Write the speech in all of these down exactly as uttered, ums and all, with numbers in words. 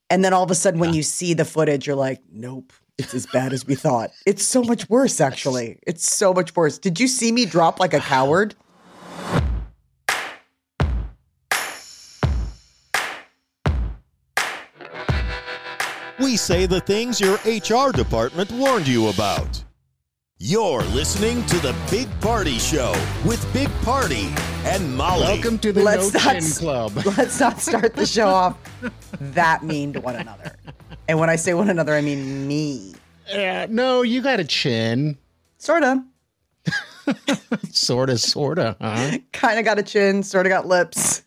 And then all of a sudden, when you see the footage, you're like, nope, it's as bad as we thought. It's so much worse, actually. It's so much worse. Did you see me drop like a coward? We say the things your H R department warned you about. You're listening to The Big Party Show with Big Party and Molly. Welcome to the Let's No not, Chin Club. Let's not start the show off that mean to one another. And when I say one another, I mean me. Yeah, no, you got a chin. Sort of. Sorta, sorta, huh? Kind of got a chin, sort of got lips.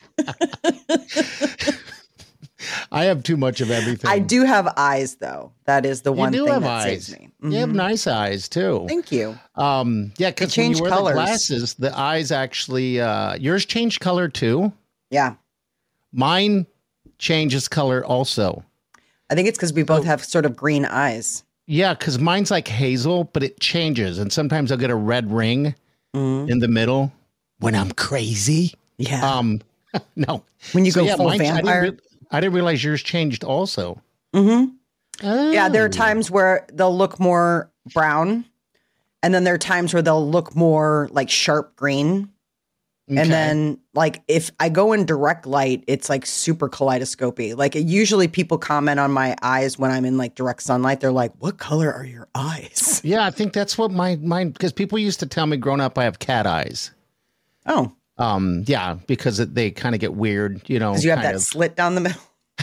I have too much of everything. I do have eyes, though. That is the You one do thing have that eyes. saves me. You have Mhm. nice eyes, too. Thank you. Um, yeah, because when you change wear colors. the glasses, the eyes actually, uh, yours change color, too. Yeah. Mine changes color also. I think it's because we both have sort of green eyes. Yeah, because mine's like hazel, but it changes. And sometimes I'll get a red ring Mhm. in the middle when I'm crazy. Yeah. Um, no. When you So, go yeah, full mine- I didn't vampire. re- I didn't realize yours changed also. Mm-hmm. Oh. Yeah, there are times where they'll look more brown, and then there are times where they'll look more like sharp green. Okay. And then, like, if I go in direct light, it's like super kaleidoscopy. Like, usually people comment on my eyes when I'm in like direct sunlight. They're like, "What color are your eyes?" Yeah, I think that's what my mine because people used to tell me growing up I have cat eyes. Oh, Um, yeah, because it, they kind of get weird, you know. because you have kind that of- slit down the middle.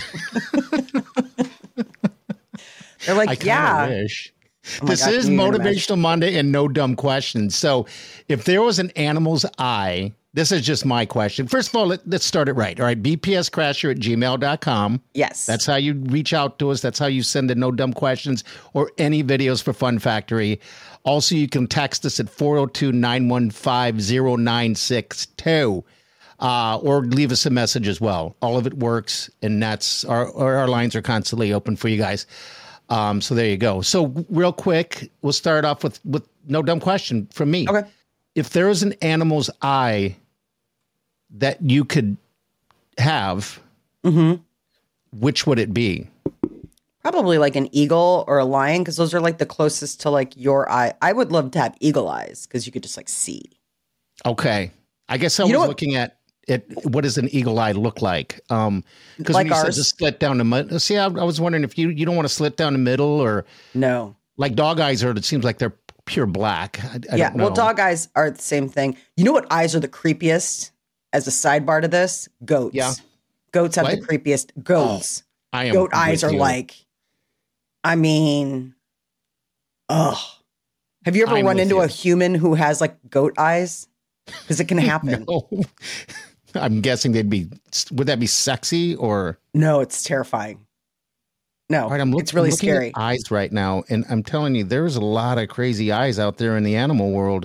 They're like, I kind of yeah. wish. Oh my This God, is can you even Motivational Monday and no dumb questions. So, if there was an animal's eye, this is just my question. First of all, let, let's start it right. All right, b p s crasher at gmail dot com. Yes. That's how you reach out to us. That's how you send in no dumb questions or any videos for Fun Factory. Also, you can text us at four oh two, nine one five, oh nine six two uh, or leave us a message as well. All of it works, and that's our, our, our lines are constantly open for you guys. Um, so there you go. So real quick, we'll start off with, with no dumb question from me. Okay. If there was an animal's eye that you could have, Mm-hmm. which would it be? Probably like an eagle or a lion, because those are like the closest to like your eye. I would love to have eagle eyes because you could just like see. Okay. I guess I You know was what- looking at it. What does an eagle eye look like? Um, because Like when you said ours. to slit down the middle. See, I, I was wondering if you, you don't want to slit down the middle or No. like dog eyes are, it seems like they're pure black. I, I yeah. don't know. Well, dog eyes are the same thing. You know what eyes are the creepiest as a sidebar to this? Goats. Yeah. Goats have the What? creepiest. Goats. I am Goat eyes with are you. like, I mean, ugh. Have you ever I'm run with into you. a human who has like goat eyes? Because it can happen. No. I'm guessing they'd be, would that be sexy or? No, it's terrifying. No, All right, I'm look- it's really I'm looking at scary. eyes right now, and I'm telling you, there's a lot of crazy eyes out there in the animal world.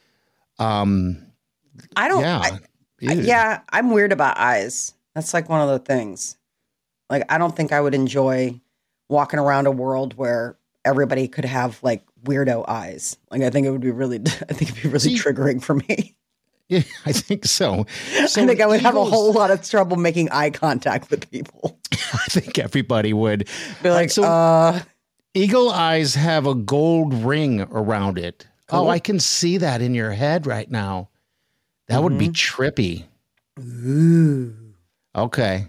Um, I don't. yeah, I- I- Ew. yeah, I'm weird about eyes. That's like one of the things. Like, I don't think I would enjoy walking around a world where everybody could have like weirdo eyes. Like, I think it would be really, I think it'd be really See- triggering for me. Yeah, I think so. So I think I would have a eagles- whole lot of trouble making eye contact with people. I think everybody would. Be like, so uh, eagle eyes have a gold ring around it. Cool. Oh, I can see that in your head right now. That would be trippy. ooh. Okay.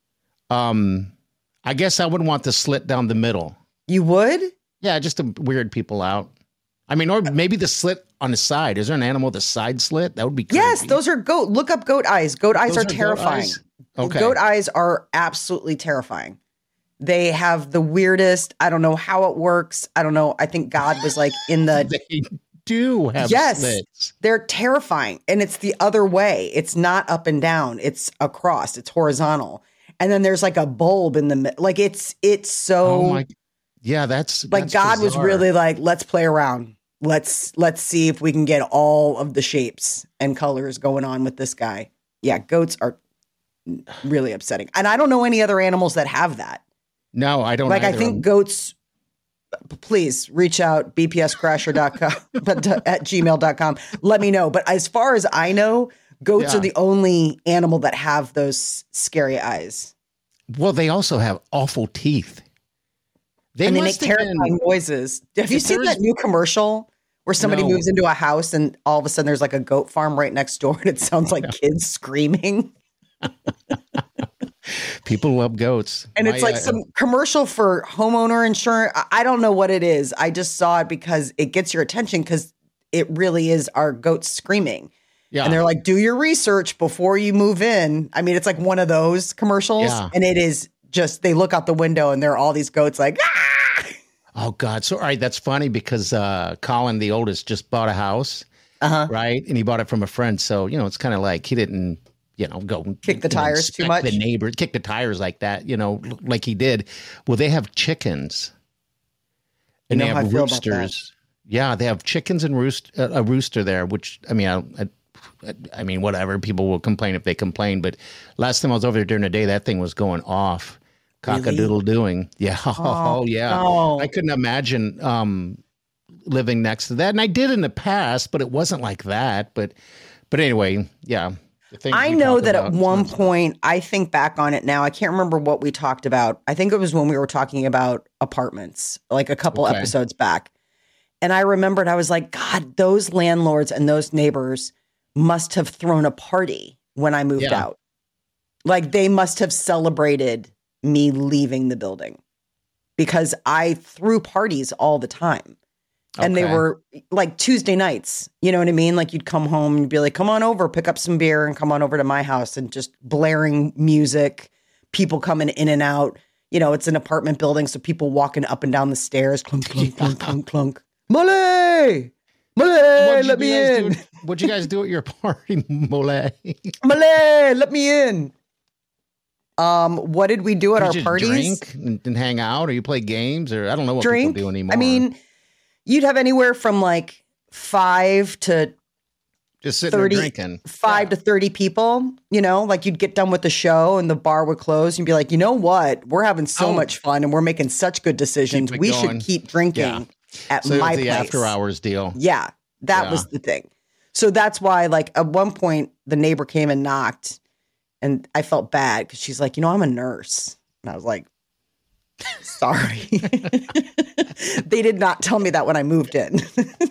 Um, I guess I would want the slit down the middle. You would? Yeah, just to weird people out. I mean, or maybe the slit on the side. Is there an animal with a side slit? That would be creepy. Yes, those are goat. Look up goat eyes. Goat eyes Those are are goat terrifying. eyes? Okay. Goat eyes are absolutely terrifying. They have the weirdest. I don't know how it works. I don't know. I think God was like in the. They do have Yes. slits. They're terrifying, and it's the other way. It's not up and down. It's across. It's horizontal, and then there's like a bulb in the middle. Like it's it's so Oh my. Yeah, that's like that's God was bizarre. really like, let's play around. Let's let's see if we can get all of the shapes and colors going on with this guy. Yeah, goats are really upsetting, and I don't know any other animals that have that. No, I don't. Like I either. think goats. Please reach out b p s crasher dot com but uh, at gmail dot com. Let me know. But as far as I know, goats Yeah. are the only animal that have those scary eyes. Well, they also have awful teeth. They and they make must have terrifying been- noises. Have you If seen there's- that new commercial where somebody No. moves into a house and all of a sudden there's like a goat farm right next door and it sounds like kids screaming? People love goats. And it's My, like uh, some commercial for homeowner insurance. I- I don't know what it is. I just saw it because it gets your attention because it really is our goats screaming. yeah. And they're like, do your research before you move in. I mean, it's like one of those commercials. Yeah. And it is just, they look out the window and there are all these goats like, ah! Oh God. So, all right. That's funny because, uh, Colin, the oldest, just bought a house. Uh-huh. Right. And he bought it from a friend. So, you know, it's kind of like he didn't, you know, go Kick the you know, tires too inspect much? The neighbors, kick the tires like that, you know, like he did. Well, they have chickens. You And know they how I have feel about that. roosters. Yeah. They have chickens and roost, uh, a rooster there, which, I mean, I, I, I mean, whatever. People will complain if they complain. But last time I was over there during the day, that thing was going off. Cock-a-doodle doing. Yeah. Oh, yeah. no. I couldn't imagine um, living next to that. And I did in the past, but it wasn't like that. But but anyway, yeah. the things I we know talk that about, at it's one not- point, I think back on it now. I can't remember what we talked about. I think it was when we were talking about apartments, like a couple Okay. episodes back. And I remembered, I was like, God, those landlords and those neighbors must have thrown a party when I moved Yeah. out. Like they must have celebrated me leaving the building because I threw parties all the time. And they Okay. were like Tuesday nights, you know what I mean? Like you'd come home and be like, come on over, pick up some beer and come on over to my house and just blaring music, people coming in and out. You know, it's an apartment building. So people walking up and down the stairs, clunk, clunk, clunk, clunk, clunk. Malay! Malay, What'd you let me guys in. do- What'd you guys do at your party, Mole? Malay, let me in. Um, what did we do at You our just parties? drink and, and hang out, or you play games, or I don't know what Drink. people do anymore. I mean, you'd have anywhere from like five to just sitting thirty, there drinking. five Yeah. to thirty people, you know, like you'd get done with the show and the bar would close. And you'd be like, you know what? We're having so Oh. much fun and we're making such good decisions. Keep it We going. should keep drinking Yeah. at So it my was the place. after hours deal. Yeah, that Yeah. was the thing. So that's why, like, at one point, the neighbor came and knocked and I felt bad because she's like, you know, I'm a nurse. And I was like, sorry. They did not tell me that when I moved in.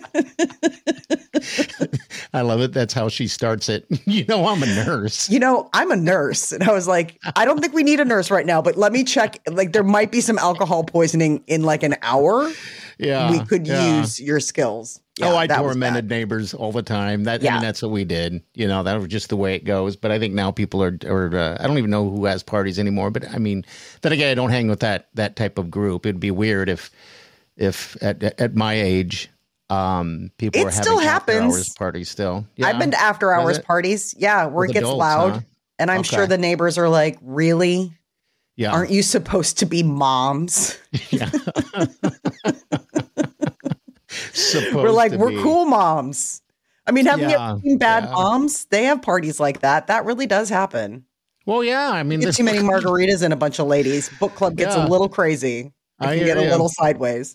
I love it. That's how she starts it. You know, I'm a nurse. You know, I'm a nurse. And I was like, I don't think we need a nurse right now, but let me check. Like, there might be some alcohol poisoning in like an hour. Yeah. we could yeah. use your skills. oh, Yeah, I that was tormented bad. neighbors all the time. That I Yeah. mean, that's what we did. You know, that was just the way it goes. But I think now people are, or uh, I don't even know who has parties anymore. But I mean, then again, I don't hang with that that type of group. It'd be weird if, if at at my age, um, people It were having still after happens. hours parties. Still, I've been to after hours it? parties. Yeah, where With it gets adults, loud. huh? And I'm Okay. sure the neighbors are like, really? yeah. Aren't you supposed to be moms? yeah. Supposed We're like, to we're be. cool moms. I mean, haven't Yeah, you ever seen Bad yeah. Moms? They have parties like that. That really does happen. Well, yeah. I mean, Get there's too many margaritas and a bunch of ladies. Book club gets Yeah. a little crazy. It I can hear get a ya. little sideways.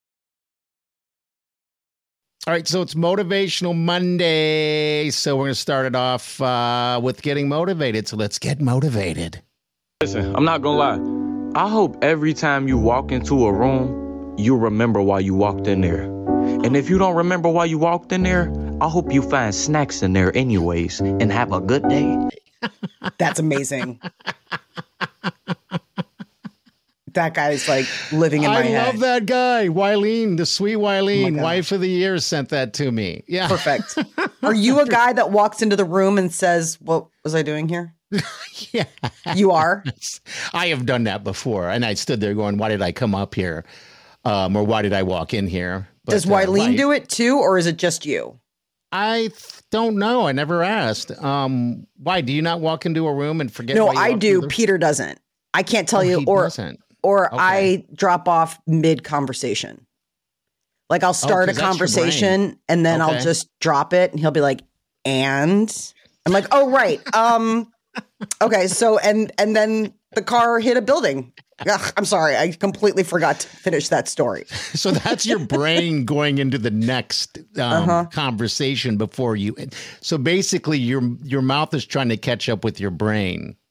All right, so it's Motivational Monday. So we're going to start it off uh, with getting motivated. So let's get motivated. Listen, I'm not gonna lie. I hope every time you walk into a room, you remember why you walked in there. And if you don't remember why you walked in there, I hope you find snacks in there anyways and have a good day. That's amazing. That guy's like living in my I head. love that guy, Wileen, the sweet Wileen, God. wife of the year, sent that to me. Yeah. Perfect. Are you a guy that walks into the room and says, what was I doing here? Yeah. You are? I have done that before. And I stood there going, why did I come up here? Um, or why did I walk in here? But, Does uh, Wileen why- do it too, or is it just you? I th- don't know. I never asked. Um, why? Do you not walk into a room and forget? No, why you I walked do. through the- Peter doesn't. I can't tell Oh, you, he or doesn't. or Okay. I drop off mid conversation. Like I'll start a 'cause that's your conversation and then I'll Okay. just drop it, and he'll be like, "And I'm like, oh right, um, okay, so and and then the car hit a building. Ugh, I'm sorry, I completely forgot to finish that story. So that's your brain going into the next um, Uh-huh. conversation before you. So basically, your your mouth is trying to catch up with your brain.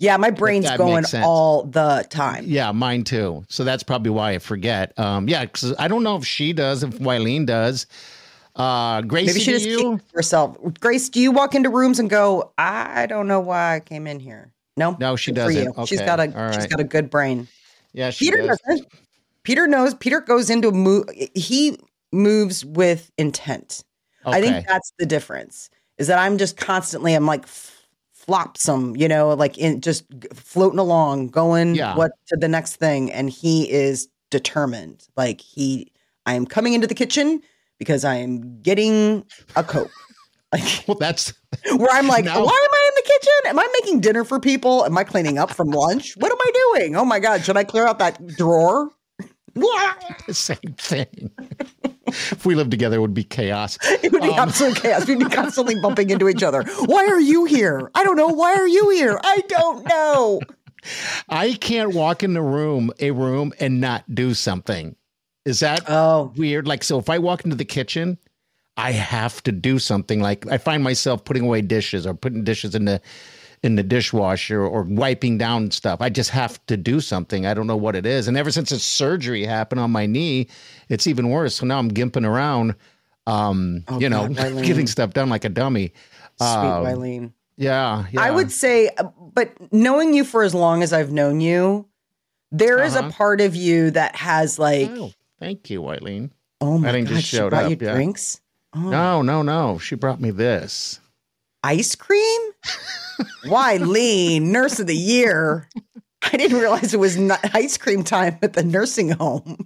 Yeah, my brain's that going makes sense. all the time. Yeah, mine too. So that's probably why I forget. Um, yeah, because I don't know if she does, if Wileen does. Uh, Gracie, Maybe she do just you? keeps herself. Grace, do you walk into rooms and go, I don't know why I came in here? No, No, she Good for doesn't. you. She's Okay. got a All she's right. got a good brain. Yeah, she Peter does. doesn't. Peter knows. Peter goes into a move. He moves with intent. I Okay. think that's the difference. Is that I'm just constantly. I'm like f- flopsome, you know, like in just g- floating along, going Yeah. what to the next thing, and he is determined. Like he, I am coming into the kitchen because I am getting a Coke. Like Well, that's where I'm like, Now- why am I in the kitchen? Am I making dinner for people? Am I cleaning up from lunch? What am I doing? Oh my God, should I clear out that drawer? the same thing. If we lived together, it would be chaos. It would be absolute chaos. We'd be constantly bumping into each other. Why are you here? I don't know. Why are you here? I don't know. I can't walk in the room, a room, and not do something. Is that Oh, weird? Like, so if I walk into the kitchen, I have to do something. Like, I find myself putting away dishes or putting dishes in the in the dishwasher or wiping down stuff. I just have to do something. I don't know what it is. And ever since the surgery happened on my knee, it's even worse. So now I'm gimping around, um, Oh, you know, God, Wileen. getting stuff done like a dummy. sweet Um, Wileen. Yeah, yeah. I would say, uh, but knowing you for as long as I've known you, there is Uh-huh. a part of you that has like, Oh, thank you, Wileen. oh my think God, just she showed brought up, you yeah. drinks? Oh. No, no, no. She brought me this. Ice cream? Wileen, nurse of the year. I didn't realize it was not ice cream time at the nursing home.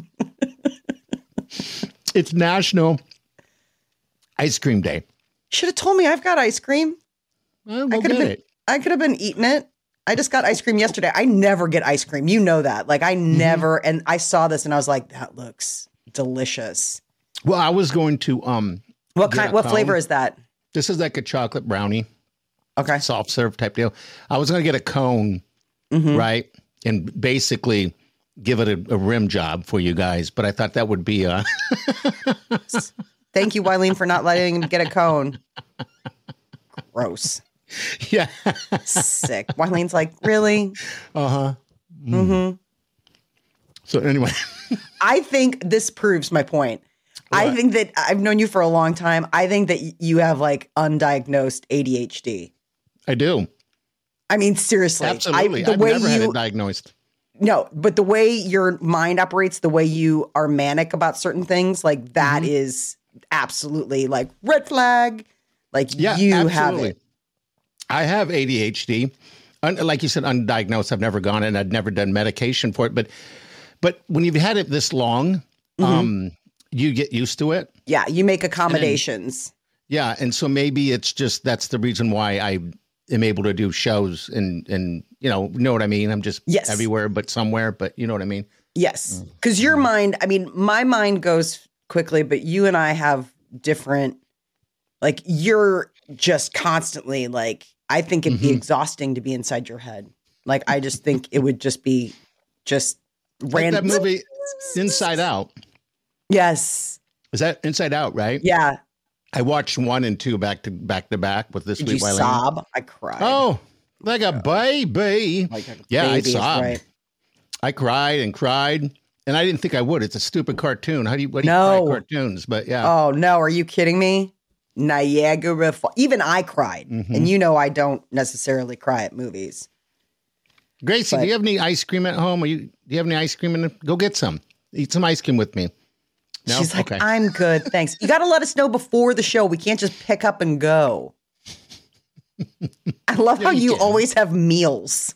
It's National Ice Cream Day. Should have told me I've got ice cream. Well, I we'll could have get been it. I could have been eating it. I just got ice cream yesterday. I never get ice cream. You know that. Like I Mm-hmm. never and I saw this and I was like, that looks delicious. Well, I was going to um What Get kind a what flavor cone. is that? this is like a chocolate brownie, Okay. soft serve type deal. I was going to get a cone, Mhm. right? And basically give it a, a rim job for you guys, but I thought that would be uh Thank you, Wileen, for not letting him get a cone. Gross. yeah. Sick. Wileen's like, really? Uh-huh. Mm-hmm. So anyway, I think this proves my point. I What? think that I've known you for a long time. I think that y- you have like undiagnosed A D H D. I do. I mean, seriously. Absolutely. I, the I've way never you, had it diagnosed. no, but the way your mind operates, the way you are manic about certain things, like that Mm-hmm. is absolutely like red flag. Like Yeah, you have absolutely. it. I have A D H D. Un- like you said, undiagnosed. I've never gone and I'd never done medication for it. But but when you've had it this long, Mm-hmm. um, you get used to it. Yeah, you make accommodations. Yeah. And so maybe it's just that's the reason why I am able to do shows and and you know, know what I mean? I'm just Yes. everywhere but somewhere, but you know what I mean? Yes. Because your mind, I mean, my mind goes quickly, but you and I have different, like, you're just constantly like, I think it'd be Mhm. exhausting to be inside your head. Like, I just think it would just be just Like random. that movie Inside Out. Yes. Is that Inside Out, right? Yeah. I watched one and two back to back to back with this Did sweet you Wileen. sob? I cried. Oh, like a baby. Like a Yeah, I baby is sobbed. right. I cried and cried, and I didn't think I would. It's a stupid cartoon. How do you? What do you No. cry cartoons? But yeah, Oh, no. Are you kidding me? Niagara Falls. Even I cried. Mhm. And you know, I don't necessarily cry at movies. Gracie, but- do you have any ice cream at home? Or you, do you have any ice cream? In the, go get some. Eat some ice cream with me. No? She's like, Okay. I'm good, thanks. You got to let us know before the show. We can't just pick up and go. I love how you you can. always have meals.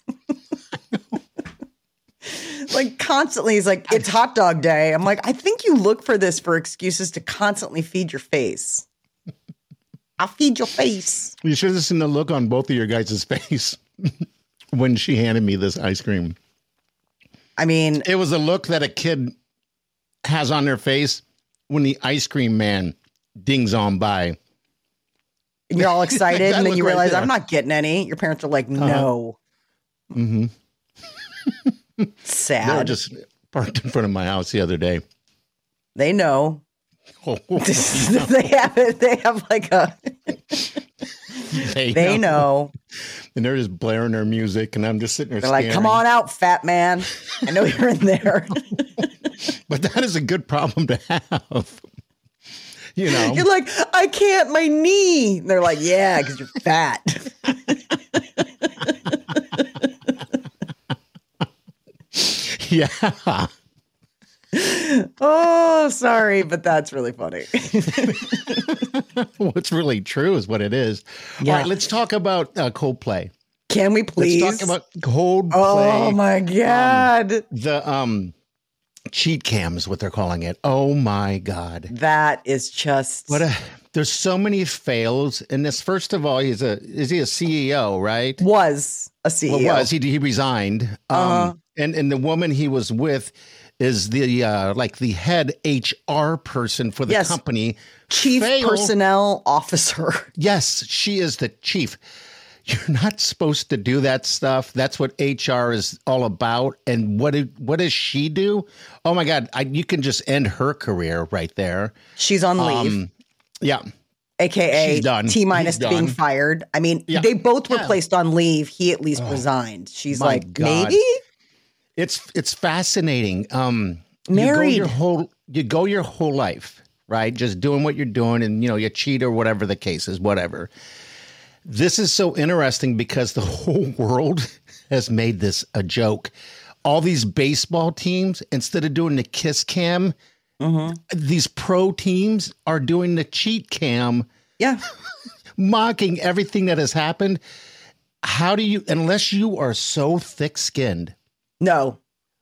Like constantly, he's like, it's hot dog day. I'm like, I think you look for this for excuses to constantly feed your face. I'll feed your face. You should have seen the look on both of your guys' face when she handed me this ice cream. I mean, It was a look that a kid has on their face when the ice cream man dings on by. you're all excited, That and then look you right realize there. I'm not getting any. Your parents are like, no. Mm-hmm. They were Sad. just parked in front of my house the other day. They know. Oh, they have it. They have like a they, They know. And they're just blaring their music, and I'm just sitting there They're like, staring. come on out, fat man. I know you're in there. But that is a good problem to have. You know, You're like, I can't, my knee. And they're like, yeah, because you're fat. yeah. Oh, sorry, but that's really funny. What's really true is what it is. Yeah. All right, let's talk about uh, Coldplay. Can we please? Let's talk about Coldplay. Oh my God. Um, the um, cheat cams, what they're calling it. Oh my God. That is just What a, there's so many fails in this. First of all, he's a, is he a C E O, right? was a C E O. Well, was he, he resigned. Um, Uh-huh. and, and the woman he was with is the, uh, like the head H R person for the Yes. company. Chief Fail. Personnel Officer. Yes, she is the chief. You're not supposed to do that stuff. That's what H R is all about. And what did, what does she do? Oh my God, I, you can just end her career right there. She's on leave, Um, yeah, A K A she's done. T minus He's being done. fired. I mean, Yeah. they both were Yeah. placed on leave. He at least resigned. She's my like, God. maybe? it's it's fascinating. Um, Married. You go your whole you go your whole life, right? Just doing what you're doing, and you know you cheat or whatever the case is, whatever. This is so interesting because the whole world has made this a joke. All these baseball teams, instead of doing the kiss cam, Mm-hmm. these pro teams are doing the cheat cam, Yeah. mocking everything that has happened. How do you, unless you are so thick skinned, No.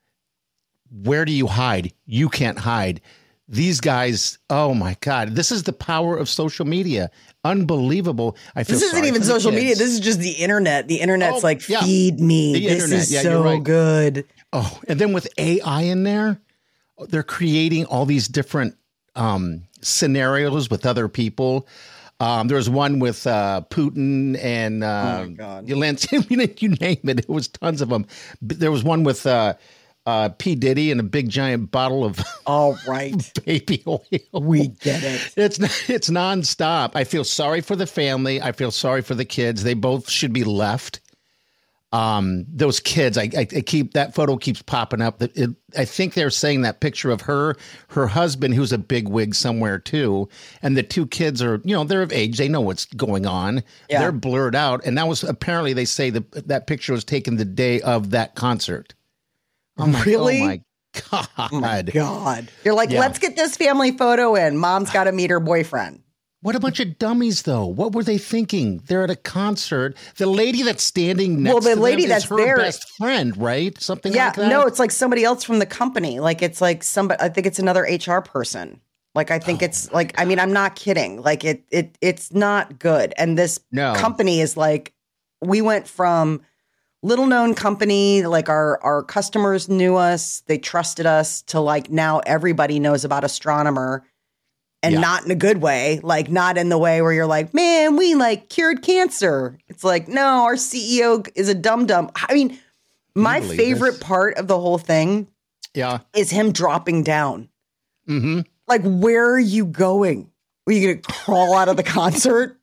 where do you hide? You can't hide. These guys, oh my God, this is the power of social media. Unbelievable. I feel This isn't sorry even for the social media. kids. This is just the internet. The internet's Oh, like, yeah. feed me. The this internet. is Yeah, so you're right. good. Oh, and then with A I in there, they're creating all these different um, scenarios with other people. Um, there was one with uh, Putin and uh, Oh, my God. Zelensky. You, know, you name it. It was tons of them. But there was one with uh, uh, P. Diddy and a big giant bottle of All right. baby oil. We get it. It's it's nonstop. I feel sorry for the family. I feel sorry for the kids. They both should be left. Um, those kids, I, I, I keep that photo keeps popping up. That it, I think they're saying that picture of her, her husband, who's a big wig somewhere too, and the two kids are, you know, they're of age. They know what's going on. Yeah. They're blurred out, and that was apparently they say that that picture was taken the day of that concert. I'm like, Really? oh my God. Oh my God. You're like, Yeah. let's get this family photo in. Mom's got to meet her boyfriend. What a bunch of dummies, though. What were they thinking? They're at a concert. The lady that's standing next Well, the to lady them that's is her there- best friend, right? Something Yeah. like that? No, it's like somebody else from the company. Like, it's like somebody, I think it's another H R person. Like, I think Oh it's like, I mean, I'm not kidding. Like, it, it, it's not good. And this No. company is like, we went from little known company, like our, our customers knew us, they trusted us, to like now everybody knows about Astronomer. And Yeah. not in a good way, like not in the way where you're like, man, we like cured cancer. It's like, no, our C E O is a dum dum. I mean, my believe favorite this? part of the whole thing Yeah. is him dropping down. Mm-hmm. Like, where are you going? Are you going to crawl out of the concert?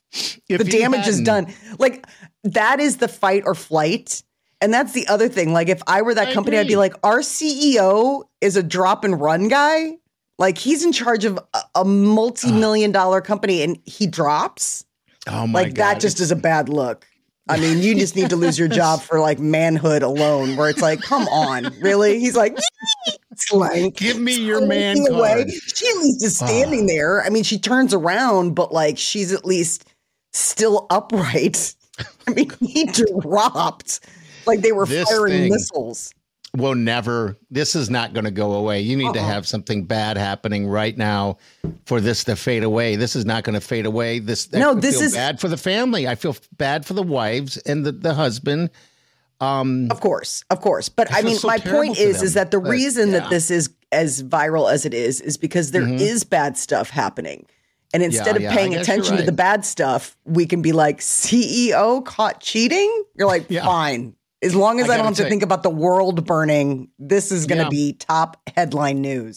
If The he damage is hadn't- done. Like, that is the fight or flight. And that's the other thing. Like, if I were that I company, I'd be agree. like, our C E O is a drop and run guy. Like, he's in charge of a, a multi-million dollar company and he drops. Oh my Like, God. that just is a bad look. I mean, you just need to lose your job for like manhood alone, where it's like, come on, really? He's like, slank. Give me your man slinking away. card. She at least is standing there. I mean, she turns around, but like she's at least still upright. I mean, he dropped like they were This firing thing- missiles. Will never. This is not going to go away. You need to Uh-uh. have something bad happening right now for this to fade away. This is not going to fade away. This I No, this feel is- bad for the family. I feel bad for the wives and the, the husband. Um, Of course, of course. But I I, feel mean, so my terrible point for is, them, is that the but, reason yeah. that this is as viral as it is, is because there is Mhm. bad stuff happening. And instead Yeah, of yeah, I paying guess attention you're to the right. bad stuff, we can be like, C E O caught cheating? You're like, Yeah. fine. As long as I I, don't gotta have to say- think about the world burning, this is going to Yeah. be top headline news.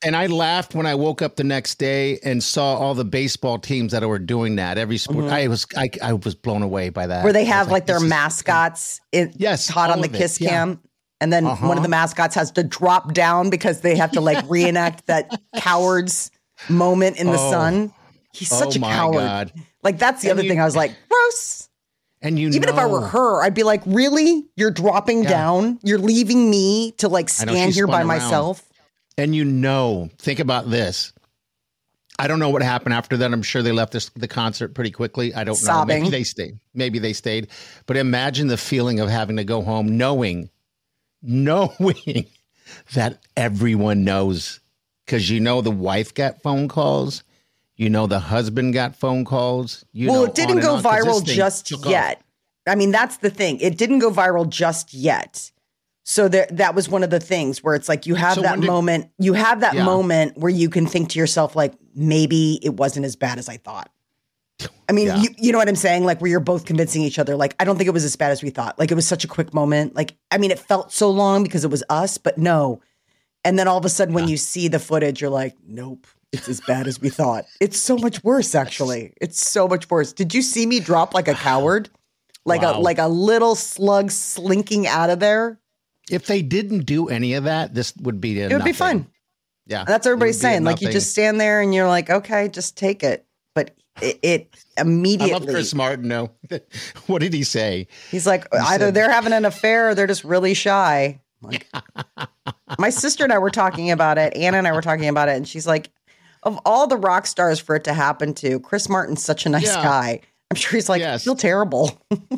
And I laughed when I woke up the next day and saw all the baseball teams that were doing that. Every sport, mm-hmm. I was I, I was blown away by that. Where they have like, like their mascots in, yes, caught on the kiss it, cam. Yeah. And then uh-huh. one of the mascots has to drop down because they have to like reenact that coward's moment in the oh. sun. He's such oh a coward. God. Like that's the and other you, thing. I was like, gross. And you even know, if I were her, I'd be like, really? You're dropping yeah. down? You're leaving me to like stand here by around. myself? And you know, think about this. I don't know what happened after that. I'm sure they left this, the concert pretty quickly. I don't Sobbing. know. Maybe they stayed. Maybe they stayed. But imagine the feeling of having to go home knowing, knowing that everyone knows. Because you know the wife got phone calls. You know the husband got phone calls. You well, know, it didn't go on, viral just yet. Off. I mean, that's the thing. It didn't go viral just yet. So there, that was one of the things where it's like you have so that did, moment, you have that yeah. moment where you can think to yourself, like, maybe it wasn't as bad as I thought. I mean, yeah. you, you know what I'm saying? Like where you're both convincing each other, like, I don't think it was as bad as we thought. Like it was such a quick moment. Like, I mean, it felt so long because it was us, but no. And then all of a sudden when yeah. you see the footage, you're like, nope, it's as bad as we thought. It's so much worse, actually. It's so much worse. Did you see me drop like a coward? Like wow. a like a little slug slinking out of there? If they didn't do any of that, this would be It would nothing. be fun. Yeah. That's what everybody's saying. Like you just stand there and you're like, okay, just take it. But it, it immediately. I love Chris Martin. No. What did he say? He's like, he either said, they're having an affair or they're just really shy. Like, my sister and I were talking about it. Anna and I were talking about it. And she's like, of all the rock stars for it to happen to, Chris Martin's such a nice yeah. guy. I'm sure he's like, yes. I feel terrible.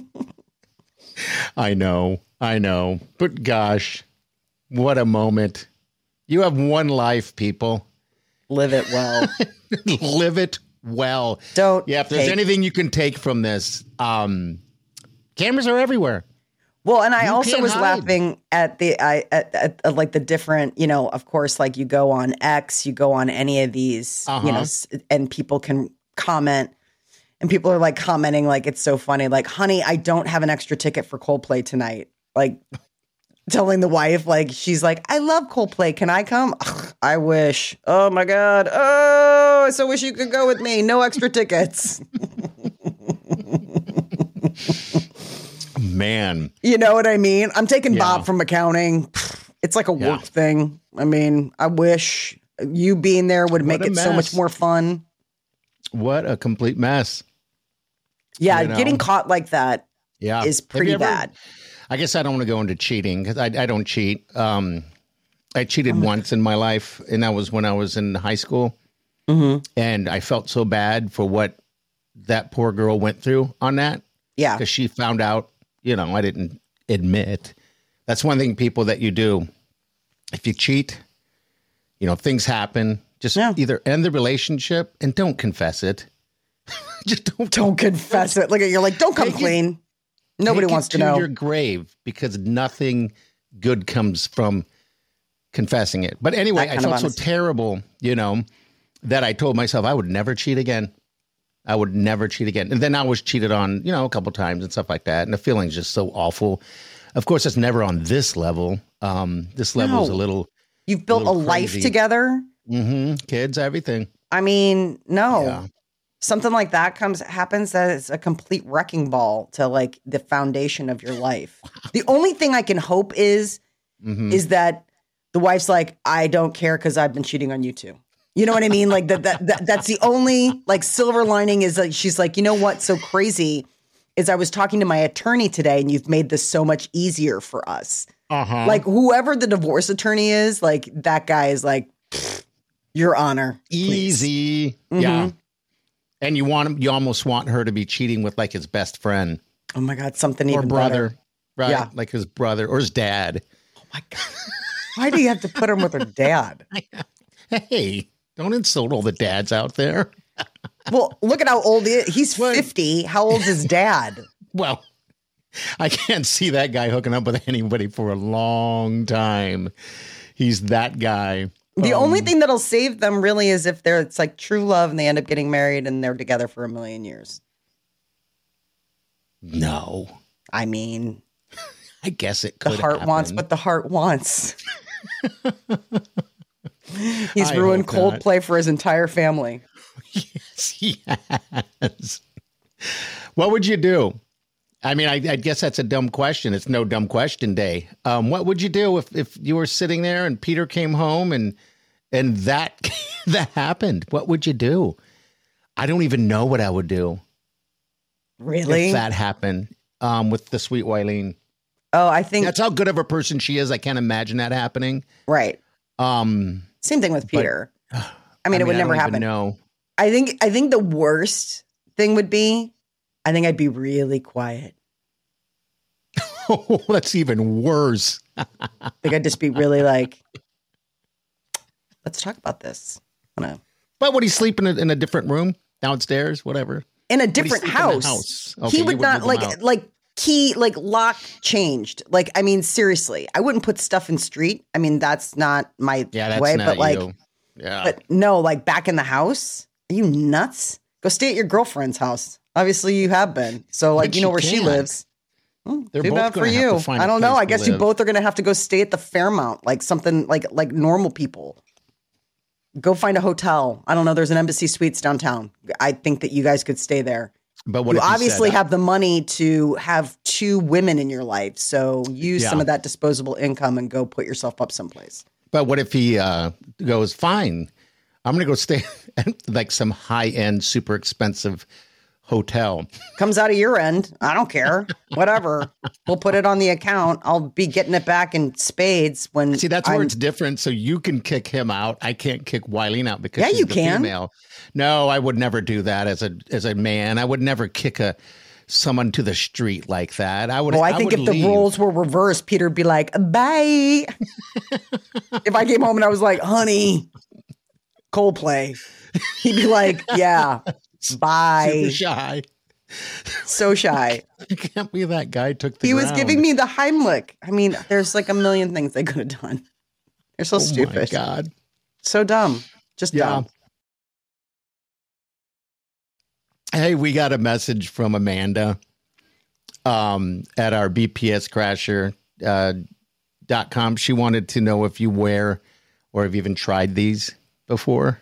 I know. I know. But gosh, what a moment. You have one life, people. Live it well. Live it well. Don't. Yeah, if there's take... anything you can take from this, um, cameras are everywhere. Well, and I you also was hide. laughing at the, I, at, at, at like the different, you know, of course, like you go on X, you go on any of these, uh-huh. you know, and people can comment. And people are like commenting like it's so funny. Like, honey, I don't have an extra ticket for Coldplay tonight. Like telling the wife, like, she's like, I love Coldplay. Can I come? Ugh, I wish. Oh, my God. Oh, I so wish you could go with me. No extra tickets. Man. You know what I mean? I'm taking yeah. Bob from accounting. It's like a yeah. work thing. I mean, I wish you being there would make it mess. so much more fun. What a complete mess. Yeah, you know? Getting caught like that yeah. is pretty ever, bad. I guess I don't want to go into cheating because I, I don't cheat. Um, I cheated oh once God. in my life, and that was when I was in high school. Mm-hmm. And I felt so bad for what that poor girl went through on that. Yeah. Because she found out, you know, I didn't admit. That's one thing, people, that you do. If you cheat, you know, things happen. Just yeah. either end the relationship and don't confess it. Just don't don't confess it. Like you're like, don't come clean. It, Nobody wants to, to know your grave because nothing good comes from confessing it. But anyway, I felt so terrible, you know, that I told myself I would never cheat again. I would never cheat again. And then I was cheated on, you know, a couple times and stuff like that. And the feeling's just so awful. Of course, it's never on this level. Um, this level is no. a little. You've built a, a life together. Mm-hmm. Kids, everything. I mean, no. Yeah. Something like that comes happens that is a complete wrecking ball to like the foundation of your life. The only thing I can hope is mm-hmm. is that the wife's like, I don't care because I've been cheating on you too. You know what I mean? Like that, that that that's the only like silver lining is like she's like, you know what's so crazy is I was talking to my attorney today and you've made this so much easier for us. Uh-huh. Like whoever the divorce attorney is, like that guy is like, Your Honor, easy, mm-hmm. yeah. And you want him, you almost want her to be cheating with like his best friend. Oh my God, something or even brother, better. right? Yeah. Like his brother or his dad. Oh my God, why do you have to put him with her dad? Hey, don't insult all the dads out there. Well, look at how old he is. He's what? fifty. How old's his dad? Well, I can't see that guy hooking up with anybody for a long time. He's that guy. The um, only thing that'll save them really is if they're it's like true love and they end up getting married and they're together for a million years. No. I mean, I guess it could The heart happen. wants what the heart wants. He's I ruined hope not. Coldplay for his entire family. Yes, yes. What would you do? I mean, I, I guess that's a dumb question. It's no dumb question day. Um, what would you do if, if you were sitting there and Peter came home and and that that happened? What would you do? I don't even know what I would do. Really? If that happened um, with the sweet Wileen. Oh, I think That's how good of a person she is. I can't imagine that happening. right. Um, Same thing with Peter. I mean, it would I never don't even happen. know. I think I think the worst thing would be, I think I'd be really quiet. Oh, that's even worse. I think I'd just be really like, let's talk about this. I don't know. But would he sleep in a, in a different room downstairs, whatever? In a Would he different sleep in the house. house? Okay, he you would would not move him like out. like key like lock changed. Like I mean, seriously, I wouldn't put stuff in street. I mean, that's not my Yeah, that's way. not but like, you. Yeah. but no, like back in the house. Are you nuts? Go stay at your girlfriend's house. Obviously, you have been. So like, But you know she where she can't. lives. Oh, They're too both bad for gonna have you. to find I a don't know. place I to guess you live. both are going to have to go stay at the Fairmount, like something like like normal people. Go find a hotel. I don't know. There's an Embassy Suites downtown. I think that you guys could stay there. But what You if he obviously said, have the money to have two women in your life, so use Yeah. some of that disposable income and go put yourself up someplace. But what if he uh, goes, fine, I'm going to go stay at like some high end, super expensive hotel. Comes out of your end. I don't care. Whatever. We'll put it on the account. I'll be getting it back in spades when. See, that's where I'm- it's different. So you can kick him out. I can't kick Wileen out because Yeah, she's you the can. female. No, I would never do that as a as a man. I would never kick a someone to the street like that. I would. Well, I think would if the leave. roles were reversed, Peter'd be like, "Bye." If I came home and I was like, "Honey, Coldplay," he'd be like, "Yeah, bye." super shy. So shy. I can't believe that guy took the He was ground. giving me the Heimlich. I mean, there's like a million things they could have done. They're so Oh my stupid. God. So dumb. Just Yeah. dumb. Hey, we got a message from Amanda um, at our B P S crasher uh, dot com. She wanted to know if you wear or have even tried these before.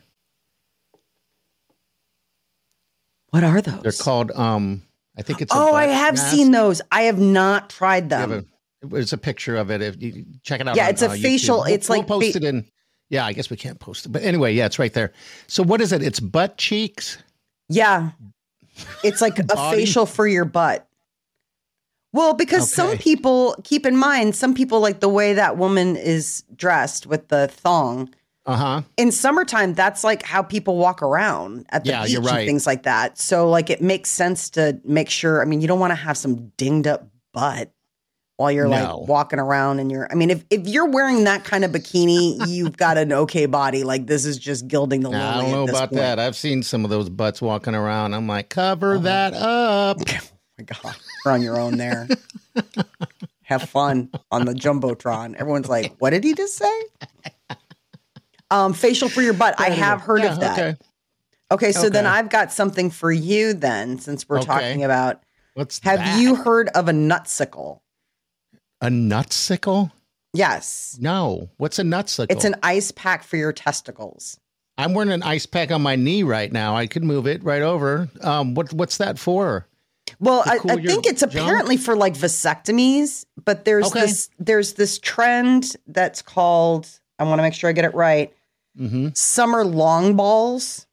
What are those? They're called, um, I think it's a Oh, I butt have mask. seen those. I have not tried You them. have a- There's a picture of it. If you check it out. Yeah, on, it's a uh, YouTube. facial- We'll- it's we'll like post fa- it in. Yeah, I guess we can't post it, but anyway, yeah, it's right there. So what is it? It's butt cheeks. Yeah. It's like a Body? facial for your butt. Well, because some Okay. people, keep in mind, some people like the way that woman is dressed with the thong. Uh huh. In summertime, that's like how people walk around at the Yeah, beach you're right. and things like that. So, like, it makes sense to make sure. I mean, you don't want to have some dinged up butt while you're No. like walking around and you're. I mean, if if you're wearing that kind of bikini, you've got an okay body. Like, this is just gilding the lily. I don't at know this about point. that. I've seen some of those butts walking around. I'm like, cover that up. Oh my God, you're on your own there. Have fun on the Jumbotron. Everyone's like, what did he just say? Um, facial for your butt. I have heard Yeah, of that. Okay. Okay, so then Okay. I've got something for you then, since we're Okay. talking about, What's have that? you heard of a nutsicle? a nutsicle? Yes. No. What's a nutsicle? It's an ice pack for your testicles. I'm wearing an ice pack on my knee right now. I could move it right over. Um, what what's that for? Well, I, cool I your think it's junk? apparently for like vasectomies, but there's Okay. this there's this trend that's called, I want to make sure I get it right, Mm-hmm. summer long balls.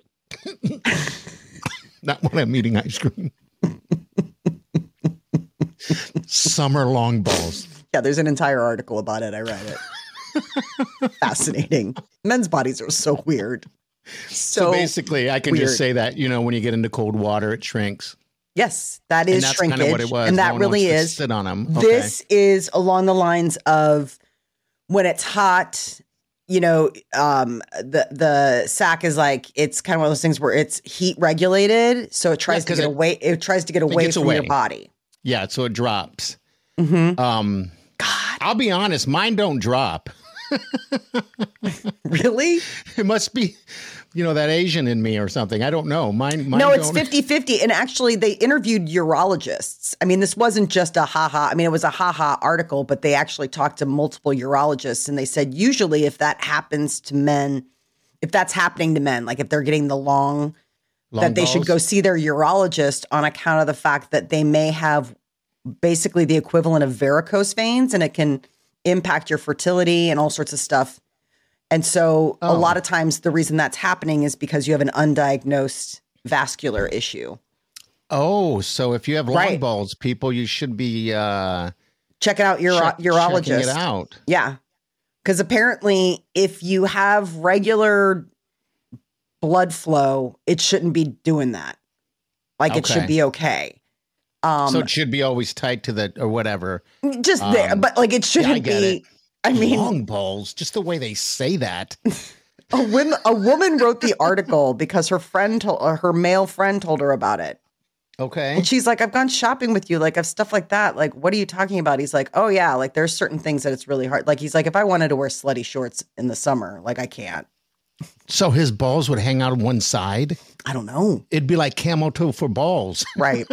Not when I'm eating ice cream. Summer long balls. Yeah, there's an entire article about it. I read it. Fascinating. Men's bodies are so weird. So, So, basically, I can weird. just say that, you know, when you get into cold water, it shrinks. yes, that And is that's shrinkage. kind of what it was. And No that one really wants to is. sit on them. This is along the lines of when it's hot, you know, um, the the sack is like, it's kind of one of those things where it's heat regulated, so it tries Yeah, to 'cause get it- away. It tries to get away gets from your away. body. Yeah, so it drops. Mm-hmm. Um, God, I'll be honest, mine don't drop. really? It must be you know, that Asian in me or something. I don't know. Mine, mine No, it's don't- fifty-fifty. And actually, they interviewed urologists. I mean, this wasn't just a ha-ha. I mean, it was a ha-ha article, but they actually talked to multiple urologists. And they said, usually if that happens to men, if that's happening to men, like if they're getting the long, Long that they should balls? go see their urologist on account of the fact that they may have basically the equivalent of varicose veins, and it can impact your fertility and all sorts of stuff. And so a Oh. lot of times the reason that's happening is because you have an undiagnosed vascular issue. Oh, so if you have long Right. balls, people, you should be uh, Check it out, your check- urologist. checking it out. Yeah. Because apparently, if you have regular blood flow, it shouldn't be doing that. Like it Okay. should be okay. Um, So it should be always tight to the or whatever. just there, um, but like it shouldn't get be. it. I mean, long balls, just the way they say that. a woman, a woman wrote the article because her friend told, or her male friend told her about it. Okay. And she's like, I've gone shopping with you. Like, I've stuff like that. Like, what are you talking about? He's like, oh, yeah. Like, there's certain things that it's really hard. Like, he's like, if I wanted to wear slutty shorts in the summer, like, I can't. So his balls would hang out on one side. I don't know. It'd be like camel toe for balls. Right.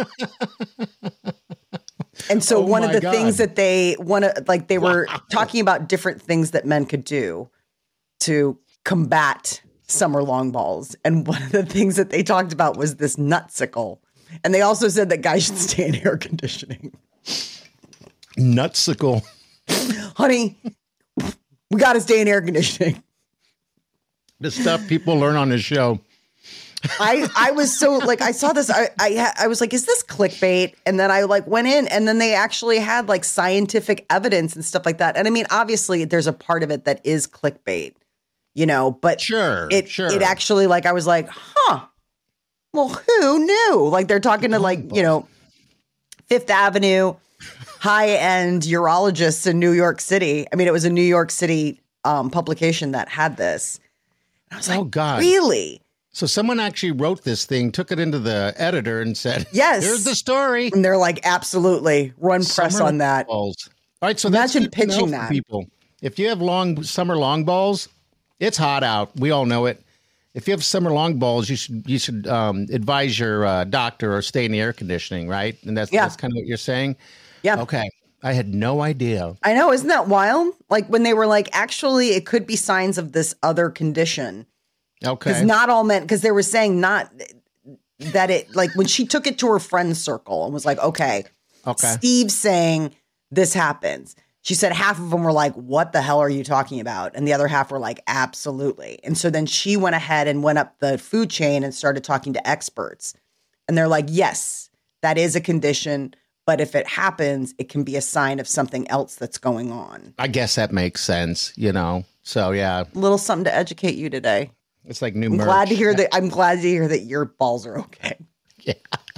And so Oh one of my the God. things that they want to, like, they were talking about different things that men could do to combat summer long balls. And one of the things that they talked about was this nutsicle. And they also said that guys should stay in air conditioning. Nutsicle. Honey, we got to stay in air conditioning. The stuff people learn on this show. I, I was so like, I saw this. I, I, ha- I was like, is this clickbait? And then I like went in and then they actually had like scientific evidence and stuff like that. And I mean, obviously there's a part of it that is clickbait, you know, but Sure, it, sure. it actually like, I was like, huh, well, who knew? Like they're talking to like, you know, Fifth Avenue, high end urologists in New York City. I mean, it was a New York City um, publication that had this. I was like, Oh, God. really? So someone actually wrote this thing, took it into the editor and said, Yes. here's the story. And they're like, absolutely, run press Summer on that. balls. All right, so Imagine that's good to know pitching for that. people. If you have long summer long balls, it's hot out. We all know it. If you have summer long balls, you should you should um, advise your uh, doctor or stay in the air conditioning, right? And that's Yeah. that's kind of what you're saying. Yeah. Okay, I had no idea. I know. Isn't that wild? Like when they were like, actually, it could be signs of this other condition. Okay, Because not all men, because they were saying not that it, like when she took it to her friend circle and was like, okay, okay, Steve's saying this happens. She said half of them were like, what the hell are you talking about? And the other half were like, absolutely. And so then she went ahead and went up the food chain and started talking to experts. And they're like, yes, that is a condition. But if it happens, it can be a sign of something else that's going on. I guess that makes sense. You know, so yeah, A little something to educate you today. it's like new I'm merch. glad to hear that. I'm glad to hear that your balls are okay. Yeah.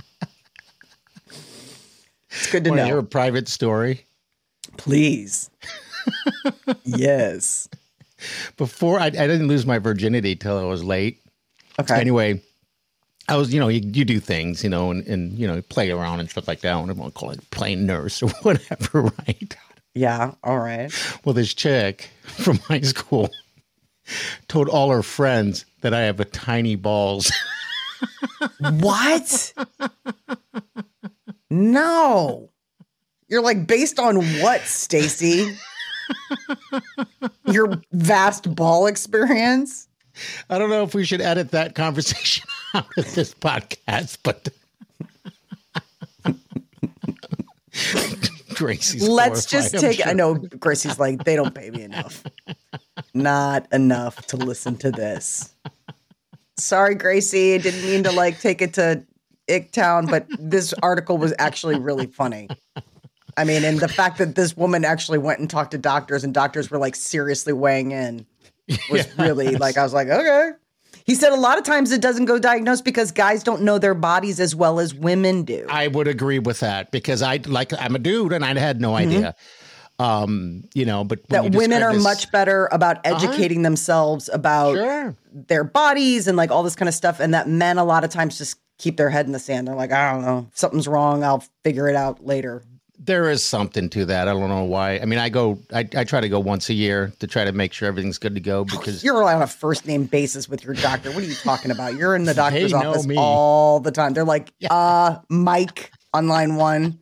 It's good to Want to know. hear a private story? Please. Yes. Before I, I didn't lose my virginity till I was late. Okay. Anyway, I was, you know, you, you do things, you know, and, and, you know, play around and stuff like that. I don't want to call it playing nurse or whatever, right? Yeah. All right. Well, this chick from high school told all her friends that I have a tiny balls. What? No. You're like, based on what, Stacy? Your vast ball experience? I don't know if we should edit that conversation out of this podcast, but Gracie's Let's just horrified, I'm take. I sure. know Gracie's like, they don't pay me enough. Not enough to listen to this. Sorry, Gracie. I didn't mean to like take it to Ick Town, but this article was actually really funny. I mean, and the fact that this woman actually went and talked to doctors and doctors were like seriously weighing in was really like, I was like, okay. He said a lot of times it doesn't go diagnosed because guys don't know their bodies as well as women do. I would agree with that because I like I'm a dude and I had no idea. Um, you know, but when that you women describe are this- much better about educating themselves about Sure. their bodies and like all this kind of stuff. And that men a lot of times just keep their head in the sand. They're like, I don't know, if something's wrong. I'll figure it out later. There is something to that. I don't know why. I mean, I go, I, I try to go once a year to try to make sure everything's good to go because you're on a first name basis with your doctor. What are you talking about? You're in the doctor's They know office me. all the time. They're like, Yeah. uh, Mike on line one.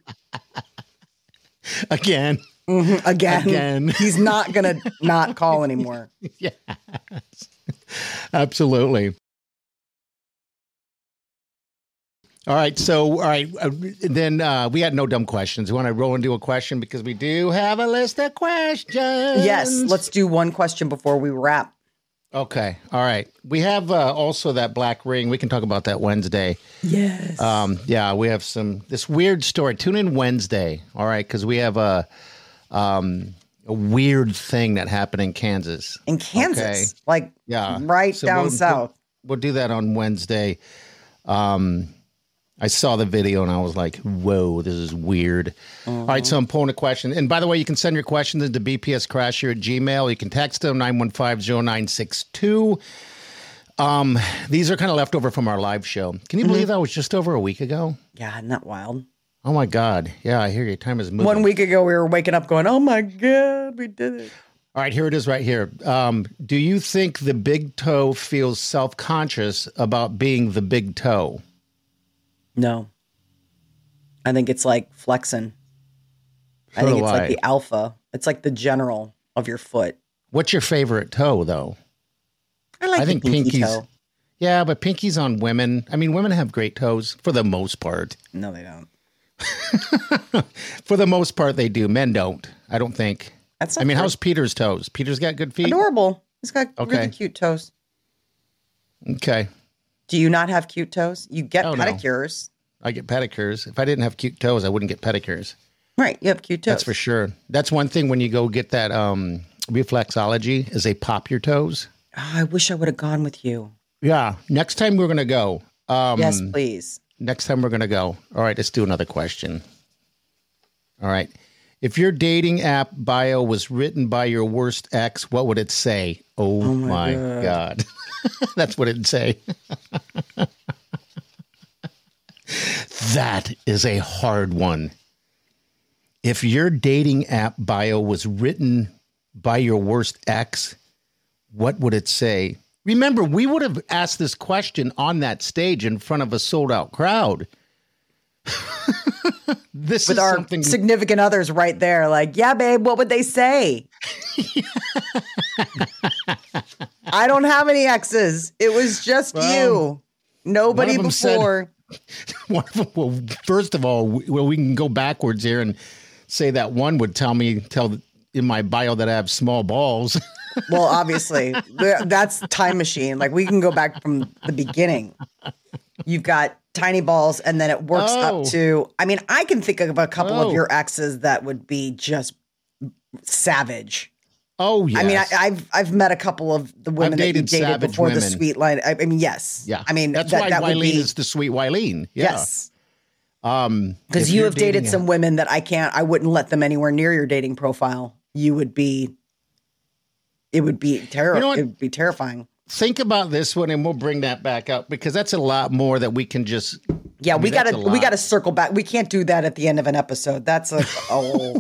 again, Mhm, again. Again. He's not going to not call anymore. yes, absolutely. All right. So, all right. Uh, then uh, we had no dumb questions. We want to roll into a question because we do have a list of questions. Yes. Let's do one question before we wrap. Okay. All right. We have uh, also that black ring. We can talk about that Wednesday. Yes. Um, yeah, we have some this weird story. Tune in Wednesday. All right, because we have a um, a weird thing that happened in Kansas. In Kansas. Okay. Like Yeah, right So down we'll- south. We'll do that on Wednesday. Um, I saw the video and I was like, whoa, this is weird. All right, so I'm pulling a question. And by the way, you can send your questions into B P S Crasher at Gmail. You can text them nine one five zero nine six two. Um, these are kind of left over from our live show. Can you believe that was just over a week ago? Yeah, isn't that wild? Oh my God. Yeah, I hear you. Time is moving. One week ago, we were waking up going, oh my God, we did it. All right, here it is right here. Um, do you think the big toe feels self-conscious about being the big toe? No. I think it's like flexing. I So think do it's I. like the alpha. It's like the general of your foot. What's your favorite toe, though? I like I the think pinky pinky's. toe. Yeah, but pinky's on women. I mean, women have great toes for the most part. No, they don't. For the most part, they do. Men don't. I don't think. That's I not mean, fair. how's Peter's toes? Peter's got good feet. Adorable. He's got Okay. really cute toes. Okay, Do you not have cute toes? You get Oh, no. pedicures. I get pedicures. If I didn't have cute toes, I wouldn't get pedicures. Right. You have cute toes. That's for sure. That's one thing when you go get that um, reflexology is they pop your toes. Oh, I wish I would have gone with you. Yeah. Next time we're gonna go. Um, Yes, please. Next time we're gonna go. All right. Let's do another question. All right. If your dating app bio was written by your worst ex, what would it say? Oh, my, God. That's what it'd say. That is a hard one. If your dating app bio was written by your worst ex, what would it say? Remember, we would have asked this question on that stage in front of a sold out crowd. This With is our something. significant others right there, like, yeah, babe, what would they say? I don't have any exes. It was just Well, you. Nobody one of them said- before. One of them- well, first of all, we- well, we can go backwards here and say that one would tell me, tell in my bio that I have small balls. Well, obviously, th- that's time machine. Like we can go back from the beginning. You've got tiny balls, and then it works Oh. up to. I mean, I can think of a couple Oh. of your exes that would be just savage. Oh, yes. I mean, I, I've I've met a couple of the women I've that you dated dated savage before the women. sweet line. I, I mean, yes. yeah. I mean, that's that, why that would Wileen be is the sweet Wileen. Yeah. yes. Um, Because if you you're have dated dating a- some women that I can't. I wouldn't let them anywhere near your dating profile. You would be. It would be terror. You know what? It would be terrifying. Think about this one, and we'll bring that back up because that's a lot more that we can just. Yeah, I mean, we that's gotta a we lot. gotta circle back. We can't do that at the end of an episode. That's like oh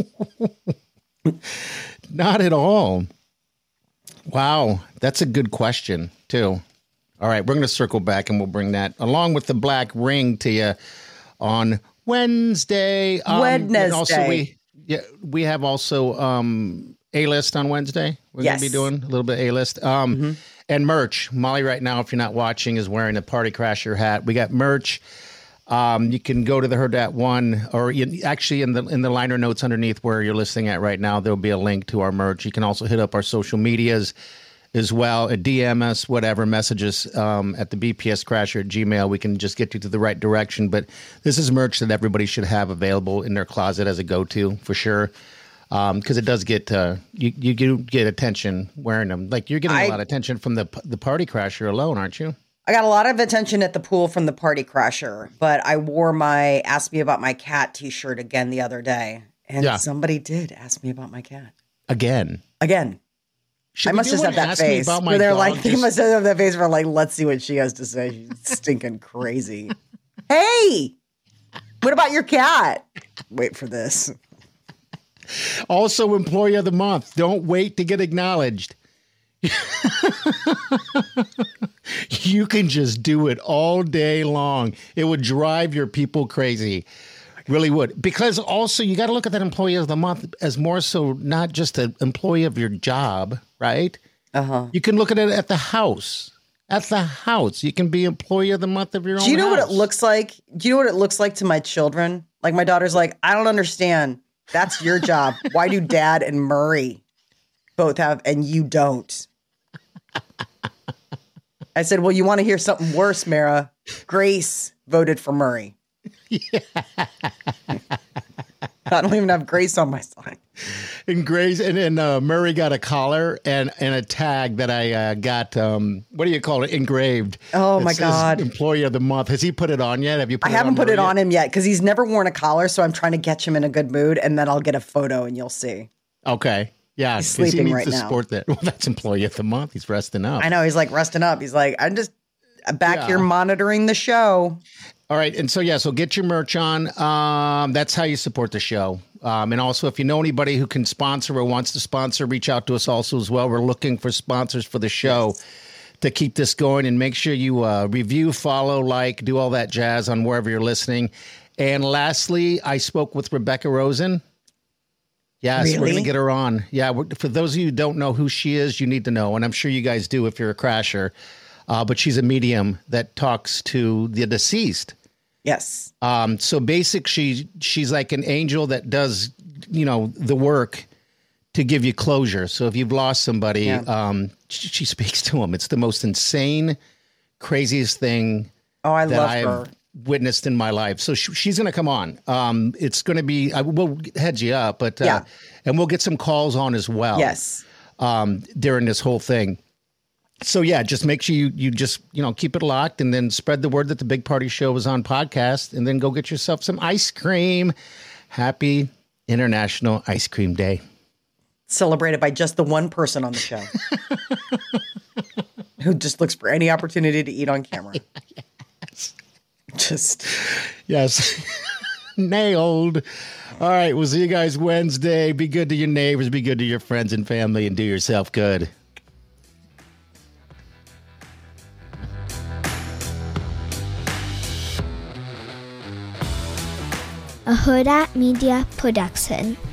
Not at all. Wow, that's a good question too. All right, we're going to circle back and we'll bring that along with the black ring to you on Wednesday. Um, and also Wednesday. we yeah we have also um, A list on Wednesday. We're going to be Yes. doing a little bit A list. Um, and merch. Molly right now, if you're not watching, is wearing a Party Crasher hat. We got merch. Um, you can go to the Heard That One, or you, actually in the in the liner notes underneath where you're listening at right now, there'll be a link to our merch. You can also hit up our social medias as well, a D M us, whatever, messages um, at the B P S Crasher at Gmail. We can just get you to the right direction. But this is merch that everybody should have available in their closet as a go-to for sure. Because it does get uh, you you do get attention wearing them. Like you're getting a I- lot of attention from the the Party Crasher alone, aren't you? I got a lot of attention at the pool from the Party Crasher, but I wore my Ask Me About My Cat t-shirt again the other day. And Yeah. somebody did ask me about my cat. Again. Again. Should I we must do just one? have that Ask me face about my where they're dog, like, they just- must have that face where like, let's see what she has to say. She's stinking crazy. Hey, What about your cat? Wait for this. Also, Employee of the Month. Don't wait to get acknowledged. You can just do it all day long. It would drive your people crazy. Really would. Because also, you got to look at that Employee of the Month as more so not just an employee of your job, right? Uh-huh. You can look at it at the house. At the house. You can be Employee of the Month of your own Do you know house. what it looks like? Do you know what it looks like to my children? Like my daughter's like, I don't understand. That's your job. Why do Dad and Murray both have and you don't? I said, well, you want to hear something worse, Mara? Grace voted for Murray. Yeah. I don't even have Grace on my side. And Grace and, and uh, Murray got a collar and, and a tag that I uh, got. Um, what do you call it? Engraved. Oh It my says God! Employee of the Month. Has he put it on yet? Have you? Put I it haven't on put Murray it on yet? him yet because he's never worn a collar. So I'm trying to catch him in a good mood, and then I'll get a photo, and you'll see. Okay. Yeah, He's 'cause he sleeping needs right to now. Sport that. Well, that's Employee of the Month. He's resting up. I know he's like resting up. He's like, I'm just back Yeah. here monitoring the show. All right. And so, yeah, so get your merch on. Um, that's how you support the show. Um, and also, if you know anybody who can sponsor or wants to sponsor, reach out to us also as well. We're looking for sponsors for the show Yes. to keep this going. And make sure you uh, review, follow, like, do all that jazz on wherever you're listening. And lastly, I spoke with Rebecca Rosen. Yes, we're Really? going to get her on. Yeah, we're, for those of you who don't know who she is, you need to know. And I'm sure you guys do if you're a crasher. Uh, but she's a medium that talks to the deceased. Yes. Um, so basic, she she's like an angel that does, you know, the work to give you closure. So if you've lost somebody, Yeah. um, she, she speaks to them. It's the most insane, craziest thing Oh, I that love I've her. witnessed in my life. So she, she's going to come on. Um, it's going to be, I will head you up, but uh, Yeah. and we'll get some calls on as well. Yes. Um, during this whole thing. So yeah, just make sure you you just you know keep it locked, and then spread the word that the Big Party Show is on podcast, and then go get yourself some ice cream. Happy International Ice Cream Day. Celebrated by just the one person on the show who just looks for any opportunity to eat on camera. Yes. Just Yes. Nailed. All right, we'll see you guys Wednesday. Be good to your neighbors, be good to your friends and family, and do yourself good. A Huda Media Production.